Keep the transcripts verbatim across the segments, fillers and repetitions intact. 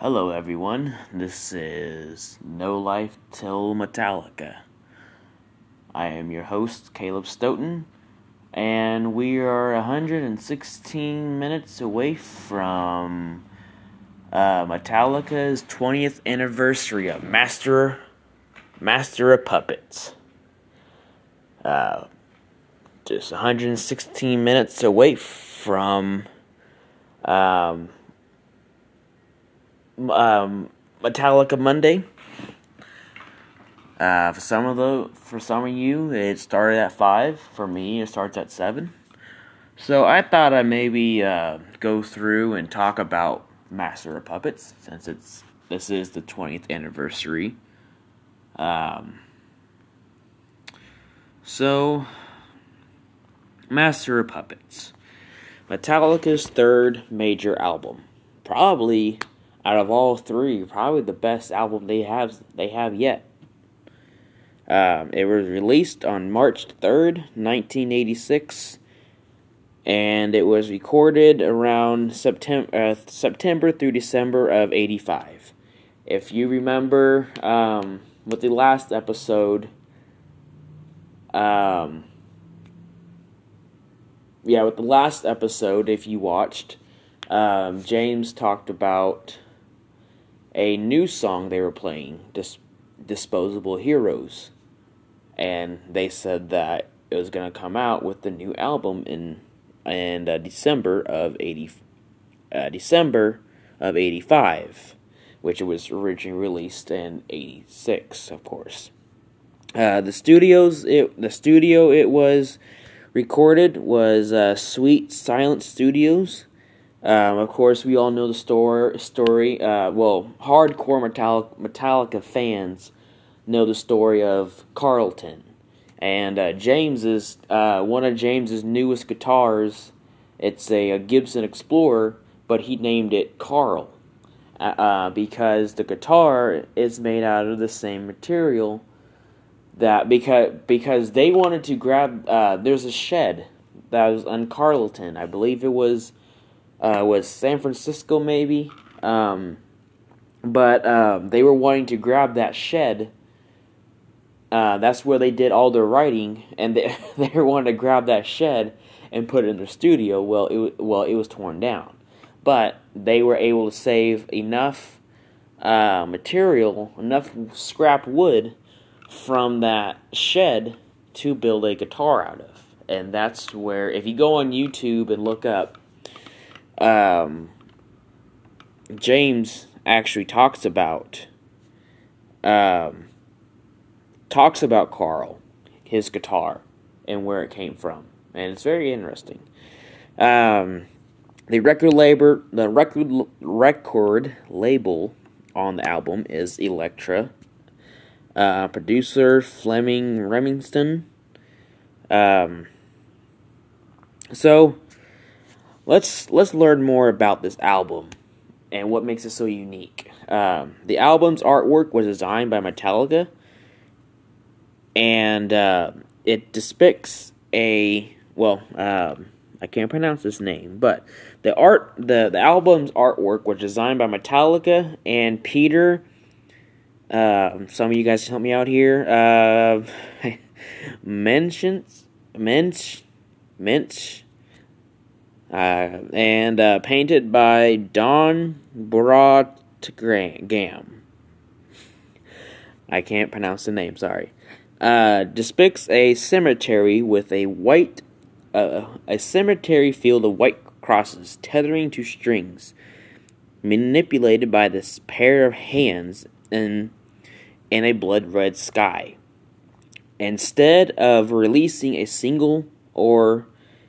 Hello everyone, this is No Life Till Metallica. I am your host, Caleb Stoughton, and we are one hundred sixteen minutes away from uh, Metallica's twentieth anniversary of Master, Master of Puppets. Uh, just one hundred sixteen minutes away from um, um, Metallica Monday. Uh, for some of the, for some of you, it started at five. For me, it starts at seven. So I thought I'd maybe uh, go through and talk about Master of Puppets, since it's this is the twentieth anniversary. Um, so, Master of Puppets, Metallica's third major album, probably out of all three, probably the best album they have they have yet. Um, it was released on March third, nineteen eighty-six, and it was recorded around September, uh, September through December of eighty-five. If you remember, um, with the last episode, um, yeah, with the last episode, if you watched, um, James talked about a new song they were playing, Dis- Disposable Heroes. And they said that it was going to come out with the new album in in uh, December of eighty uh, December of eighty-five, which it was originally released in eighty-six, of course. Uh, the studios it the studio it was recorded was uh, Sweet Silence Studios. Um, of course, we all know the story. Story. Uh, well, hardcore Metallica, Metallica fans know the story of Carlton, and uh, James's uh, one of James's newest guitars. It's a, a Gibson Explorer, but he named it Carl uh, because the guitar is made out of the same material that because because they wanted to grab. Uh, there's a shed that was on Carlton. I believe it was uh, was San Francisco, maybe, um, but um, they were wanting to grab that shed. Uh, that's where they did all their writing, and they they wanted to grab that shed and put it in their studio. Well, it well it was torn down, but they were able to save enough uh, material, enough scrap wood from that shed to build a guitar out of, and that's where, if you go on YouTube and look up, um, James actually talks about. Um, talks about Carl, his guitar, and where it came from, and it's very interesting. Um, the record label, the record record label on the album is Elektra. Uh, producer Fleming Remington. Um, so let's let's learn more about this album and what makes it so unique. Um, the album's artwork was designed by Metallica. And uh, it depicts a well, um, I can't pronounce his name, but the art, the the album's artwork was designed by Metallica and Peter. Uh, some of you guys help me out here. Uh, Mentions, Mensch, Mensch, uh, and uh, painted by Don Broadgam. I can't pronounce the name. Sorry. Uh, depicts a cemetery with a white, uh, a cemetery field of white crosses tethering to strings, manipulated by this pair of hands in, in a blood-red sky. Instead of releasing a single or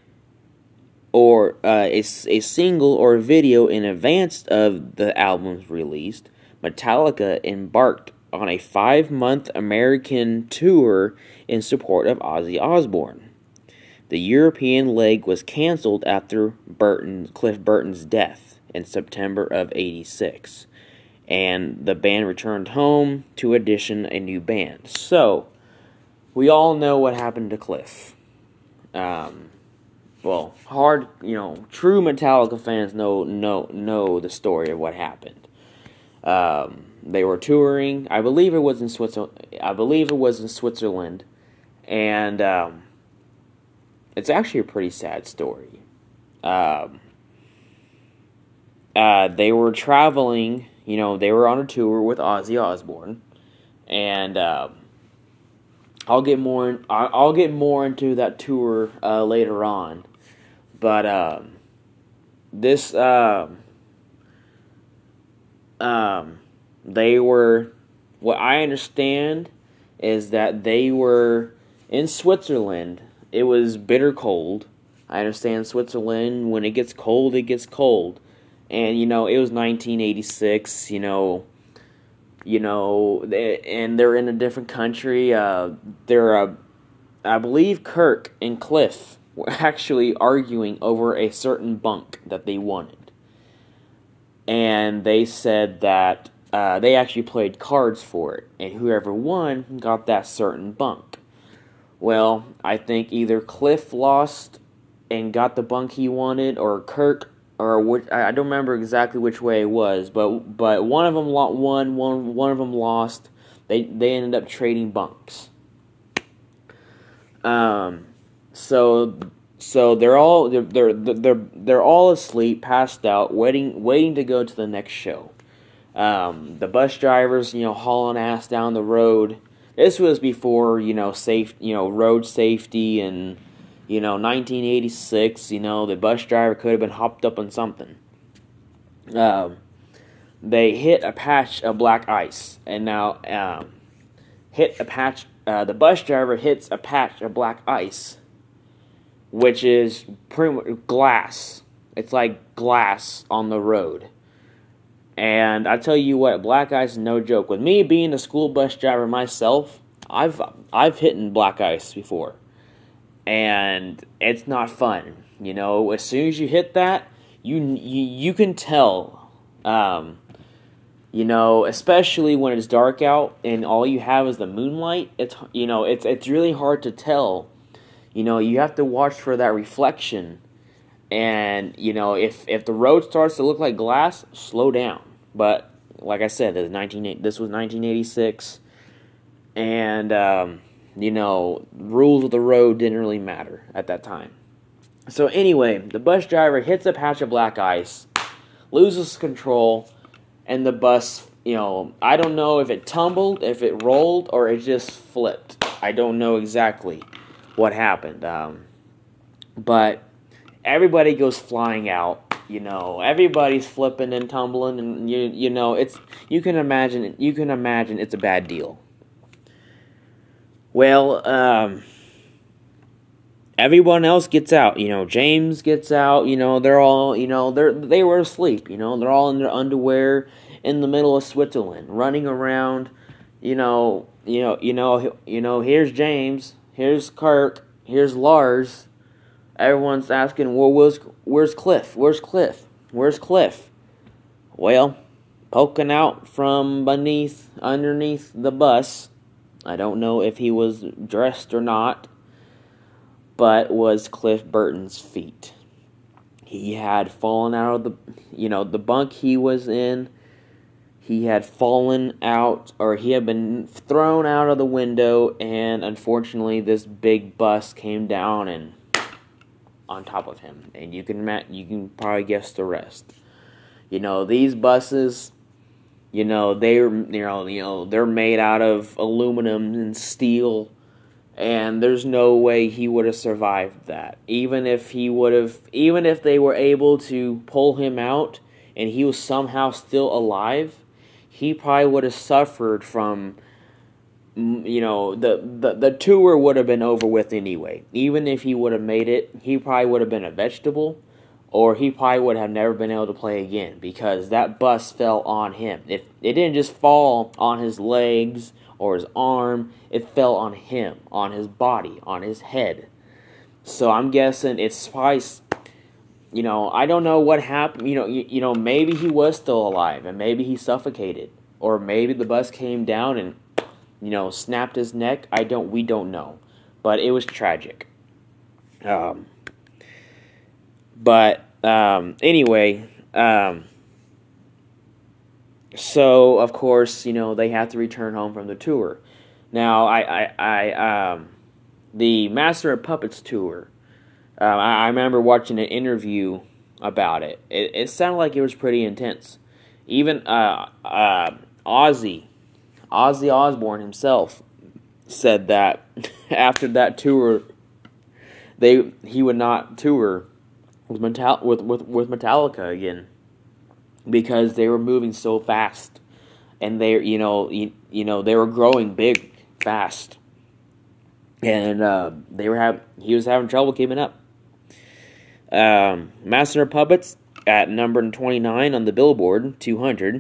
or uh, a, a single or video in advance of the album's release, Metallica embarked on a five-month American tour in support of Ozzy Osbourne. The European leg was canceled after Burton, Cliff Burton's death in September of eighty-six, and the band returned home to audition a new band. So, we all know what happened to Cliff. Um, well, hard, you know, true Metallica fans know know know the story of what happened. Um, they were touring. I believe it was in Switzerland. I believe it was in Switzerland, and um, it's actually a pretty sad story. Um, uh, they were traveling. You know, they were on a tour with Ozzy Osbourne, and um, I'll get more. In, I'll get more into that tour uh, later on, but um, this. Um, um, they were. What I understand is that they were in Switzerland. It was bitter cold. I understand Switzerland, when it gets cold, it gets cold. And, you know, it was nineteen eighty-six, you know, you know, and they're in a different country. Uh, they're, uh, I believe Kirk and Cliff were actually arguing over a certain bunk that they wanted. And they said that uh, they actually played cards for it, and whoever won got that certain bunk. Well, I think either Cliff lost and got the bunk he wanted, or Kirk, or which, I don't remember exactly which way it was, but but one of them won, one one of them lost. They they ended up trading bunks. Um, so so they're all they're they're they're they're all asleep, passed out, waiting waiting to go to the next show. Um, the bus drivers, you know, hauling ass down the road. This was before, you know, safe, you know, road safety, and, you know, nineteen eighty-six, you know, the bus driver could have been hopped up on something. Um, they hit a patch of black ice, and now, um, hit a patch, uh, the bus driver hits a patch of black ice, which is pretty much glass. It's like glass on the road. And I tell you what, black ice is no joke. With me being a school bus driver myself, I've I've hit in black ice before, and it's not fun. You know, as soon as you hit that, you you, you can tell. Um, you know, especially when it's dark out and all you have is the moonlight. It's you know, it's it's really hard to tell. You know, you have to watch for that reflection. And, you know, if, if the road starts to look like glass, slow down. But, like I said, this was nineteen, this was nineteen eighty-six. And, um, you know, rules of the road didn't really matter at that time. So, anyway, the bus driver hits a patch of black ice, loses control, and the bus, you know, I don't know if it tumbled, if it rolled, or it just flipped. I don't know exactly what happened. Um, but... Everybody goes flying out, you know. Everybody's flipping and tumbling, and you you know it's you can imagine you can imagine it's a bad deal. Well, um, everyone else gets out, you know. James gets out, you know. They're all, you know, they're they were asleep, you know. They're all in their underwear in the middle of Switzerland, running around, you know, you know, you know, you know. Here's James, here's Kirk, here's Lars. Everyone's asking, well, where's, where's Cliff? Where's Cliff? Where's Cliff? Well, poking out from beneath, underneath the bus, I don't know if he was dressed or not, but was Cliff Burton's feet. He had fallen out of the, you know, the bunk he was in. He had fallen out, or he had been thrown out of the window, and unfortunately this big bus came down and on top of him, and you can you can probably guess the rest. You know, these buses, you know, they're you know you know they're made out of aluminum and steel, and there's no way he would have survived that. Even if he would have, even if they were able to pull him out, and he was somehow still alive, he probably would have suffered from. You know, the, the, the tour would have been over with anyway. Even if he would have made it, he probably would have been a vegetable, or he probably would have never been able to play again, because that bus fell on him. If it didn't just fall on his legs or his arm, it fell on him, on his body, on his head. So I'm guessing it's probably, you know, I don't know what happened. You know, you, you know, maybe he was still alive, and maybe he suffocated, or maybe the bus came down and, you know, snapped his neck. I don't, we don't know. But it was tragic. Um, but, um, anyway, um, So, of course, you know, they have to return home from the tour. Now, I, I, I um, the Master of Puppets tour, uh, I, I remember watching an interview about it. It, it sounded like it was pretty intense. Even uh, uh, Ozzy, Ozzy Osbourne himself said that after that tour, they he would not tour with Metal- with, with, with Metallica again, because they were moving so fast, and they, you know, you, you know, they were growing big fast, and uh, they were have he was having trouble keeping up. Um, Master of Puppets at number twenty-nine on the Billboard two hundred.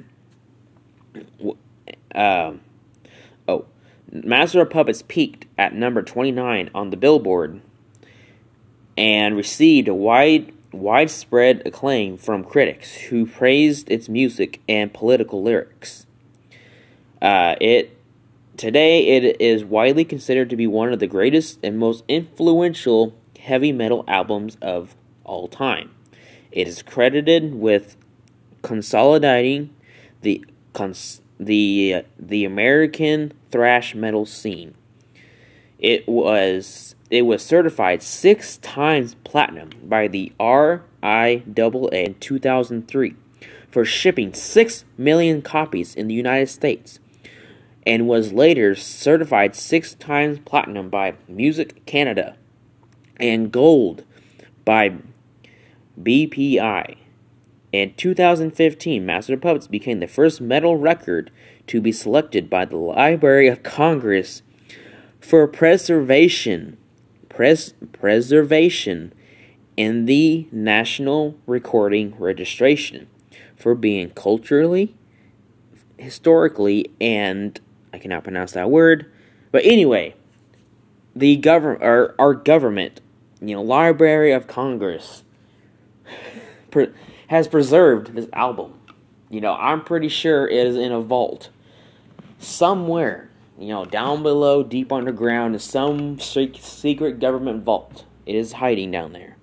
Um, oh, Master of Puppets peaked at number twenty-nine on the Billboard and received a wide widespread acclaim from critics who praised its music and political lyrics. Uh, it today it is widely considered to be one of the greatest and most influential heavy metal albums of all time. It is credited with consolidating the cons- the uh, the American thrash metal scene. It was it was certified six times platinum by the R I A A in two thousand three for shipping six million copies in the United States, and was later certified six times platinum by Music Canada and gold by B P I. In two thousand fifteen, Master of Puppets became the first metal record to be selected by the Library of Congress for preservation pres- preservation in the National Recording Registration for being culturally, historically, and I cannot pronounce that word, but anyway, the government, our, our government, you know, Library of Congress, pre- has preserved this album. You know, I'm pretty sure it is in a vault somewhere. You know, down below, deep underground, is some secret government vault. It is hiding down there.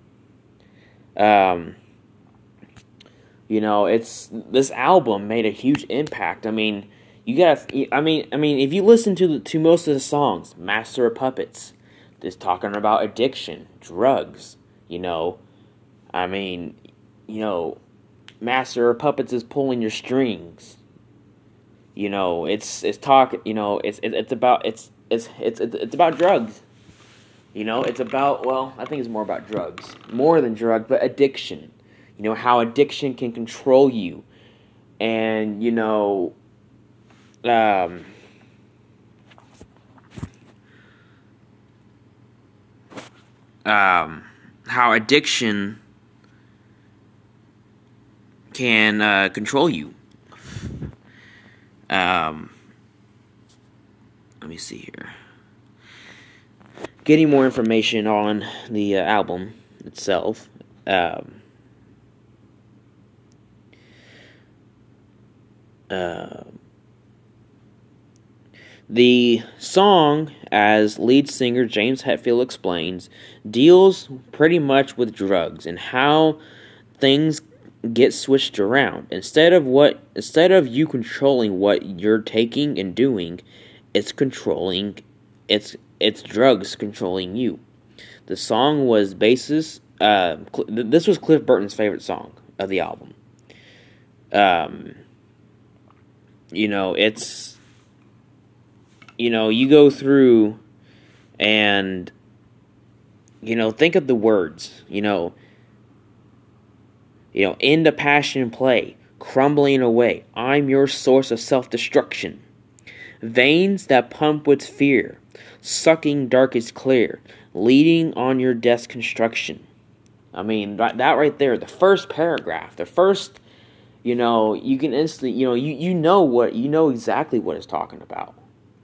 Um, you know, it's this album made a huge impact. I mean, you gotta. I mean, I mean, if you listen to the, to most of the songs, Master of Puppets, just talking about addiction, drugs. You know, I mean, you know, Master of Puppets is pulling your strings. You know, it's it's talk. You know, it's it, it's about it's it's it's it's about drugs. You know, it's about, well, I think it's more about drugs, more than drugs, but addiction. You know, how addiction can control you, and you know, um, um, how addiction can uh, control you. Um, let me see here. Getting more information on the uh, album itself. Um, uh, the song, as lead singer James Hetfield explains, deals pretty much with drugs and how things get switched around. Instead of what, instead of you controlling what you're taking and doing, it's controlling, it's it's drugs controlling you. The song was basis. Uh, this was Cliff Burton's favorite song of the album. Um, you know, it's, you know, you go through and, you know, think of the words. You know, you know, into passion play, crumbling away. I'm your source of self-destruction. Veins that pump with fear, sucking darkest clear, leading on your death's construction. I mean, that, that right there, the first paragraph, the first, you know, you can instantly, you know, you, you know what, you know exactly what it's talking about.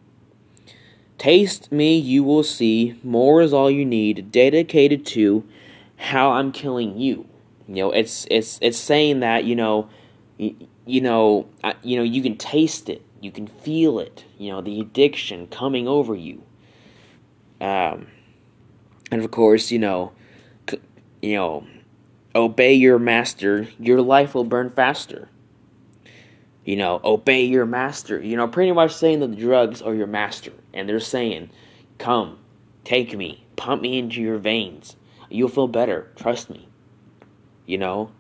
Taste me, you will see, more is all you need, dedicated to how I'm killing you. You know, it's it's it's saying that, you know, you, you know, uh, you know, you can taste it, you can feel it, you know, the addiction coming over you. Um, and of course, you know, c- you know, obey your master, your life will burn faster. You know, obey your master. You know, pretty much saying that the drugs are your master. And they're saying, come, take me, pump me into your veins. You'll feel better. Trust me. You know?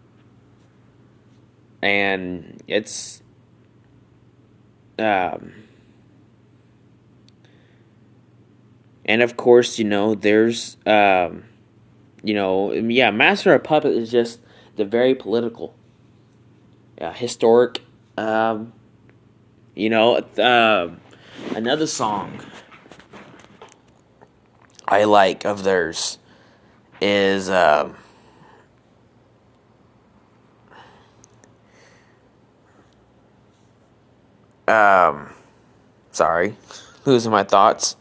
And it's... Um... And of course, you know, there's... Um, you know, yeah, Master of Puppets is just the very political, uh, historic... Um, you know, uh, another song I like of theirs is, uh, um, sorry, losing my thoughts.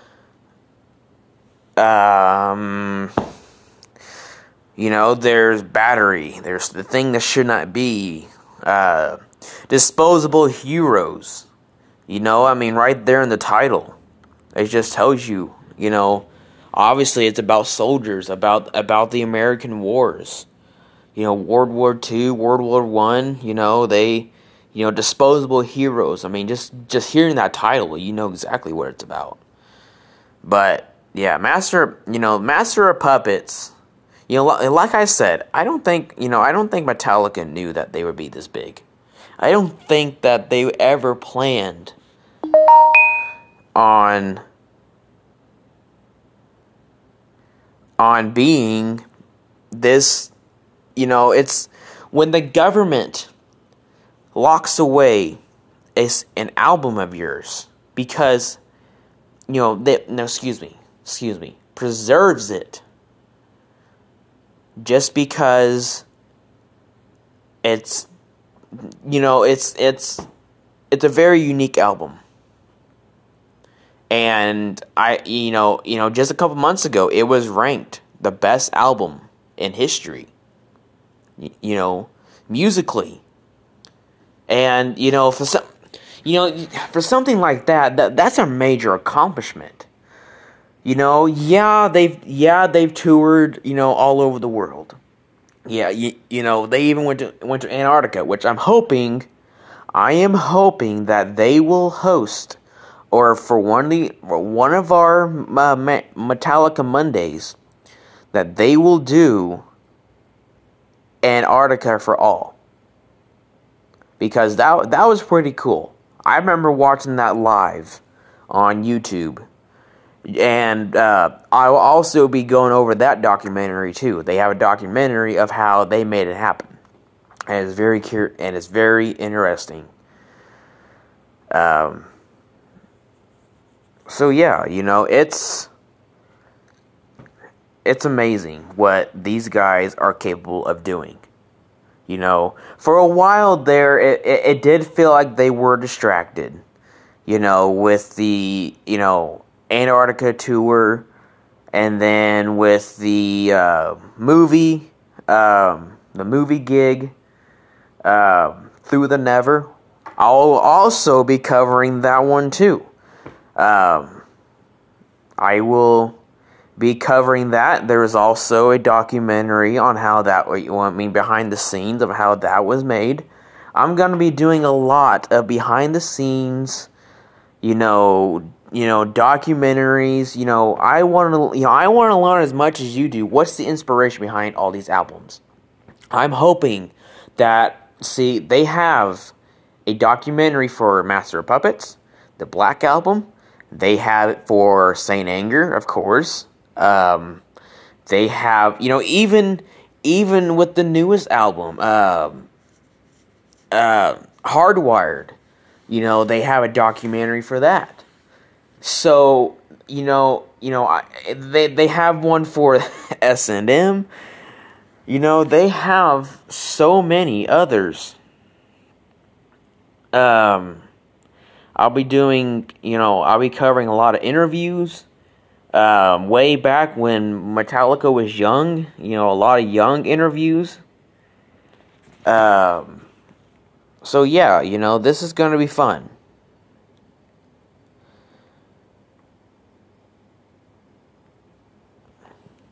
Um, you know, there's Battery, there's The Thing That Should Not Be, uh, Disposable Heroes. You know, I mean, right there in the title, it just tells you, you know, obviously it's about soldiers, about about the American wars. You know, World War Two, World War One, you know, they, you know, disposable heroes. I mean, just, just hearing that title, you know exactly what it's about. But, yeah, Master, you know, Master of Puppets, you know, like I said, I don't think, you know, I don't think Metallica knew that they would be this big. I don't think that they ever planned on on being this, you know, it's when the government locks away a, an album of yours because, you know, they, no, excuse me, excuse me, preserves it just because it's, you know, it's it's it's a very unique album. And I, you know, you know, just a couple months ago, it was ranked the best album in history. Y- you know, musically, and you know, for some, you know, for something like that, that that's a major accomplishment. You know, yeah, they've yeah they've toured, you know, all over the world. Yeah, you, you know, they even went to went to Antarctica, which I'm hoping, I am hoping that they will host, or for one of the one of our uh, Metallica Mondays, that they will do Antarctica for all, because that that was pretty cool. I remember watching that live on YouTube. And uh, I will also be going over that documentary too. They have a documentary of how they made it happen, and it's very cur- and it's very interesting. Um. So yeah, you know, it's it's amazing what these guys are capable of doing. You know, for a while there, it it, it did feel like they were distracted. You know, with the you know. Antarctica tour, and then with the uh, movie, um, the movie gig, uh, Through the Never. I'll also be covering that one too. Um, I will be covering that. There is also a documentary on how that, I mean, behind the scenes of how that was made. I'm going to be doing a lot of behind the scenes, you know, You know, documentaries. You know, I want to. You know, I want to learn as much as you do. What's the inspiration behind all these albums? I'm hoping that. See, they have a documentary for Master of Puppets, the Black Album. They have it for Saint Anger, of course. Um, they have, you know, even even with the newest album, um, uh, Hardwired. You know, they have a documentary for that. So, you know, you know, I, they they have one for S and M. You know, they have so many others. Um, I'll be doing, you know, I'll be covering a lot of interviews. Um, way back when Metallica was young, you know, a lot of young interviews. Um, so yeah, you know, this is going to be fun.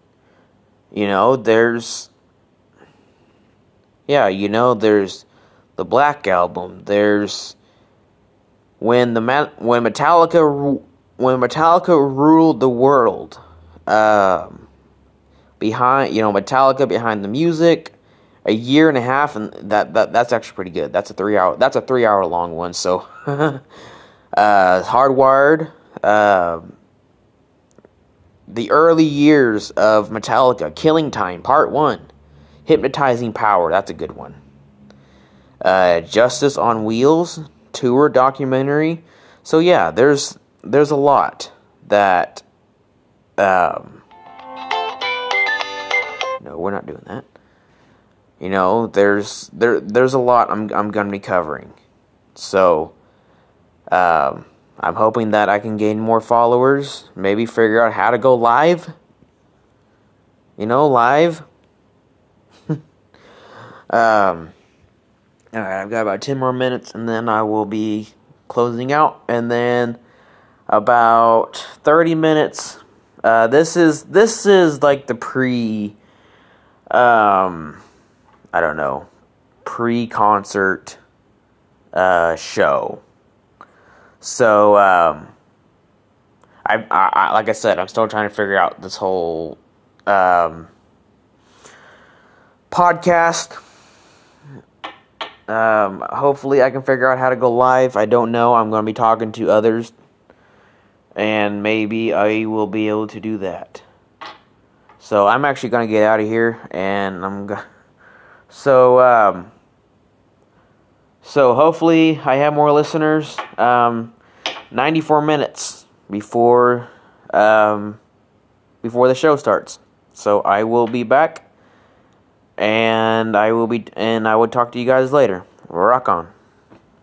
You know, there's, yeah, you know, there's the Black Album. There's when the when Metallica when Metallica ruled the world. Um, behind you know Metallica behind the music, a year and a half, and that, that that's actually pretty good. That's a three hour that's a three hour long one. So, uh, Hardwired. Uh, the early years of Metallica, Killing Time, Part One, Hypnotizing Power. That's a good one. Uh, Justice on Wheels tour documentary. So yeah, there's there's a lot that. Um, no, we're not doing that. You know, there's there there's a lot I'm I'm gonna be covering. So, um. I'm hoping that I can gain more followers, maybe figure out how to go live. You know, live. um, Alright, I've got about ten more minutes, and then I will be closing out. And then about thirty minutes. Uh, this is this is like the pre, um, I don't know, pre-concert uh, show. So, um, I, I, like I said, I'm still trying to figure out this whole, um, podcast. Um, hopefully I can figure out how to go live. I don't know. I'm going to be talking to others, and maybe I will be able to do that. So, I'm actually going to get out of here, and I'm going to, so, um, So hopefully I have more listeners. Um, ninety-four minutes before um, before the show starts. So I will be back, and I will be and I will talk to you guys later. Rock on.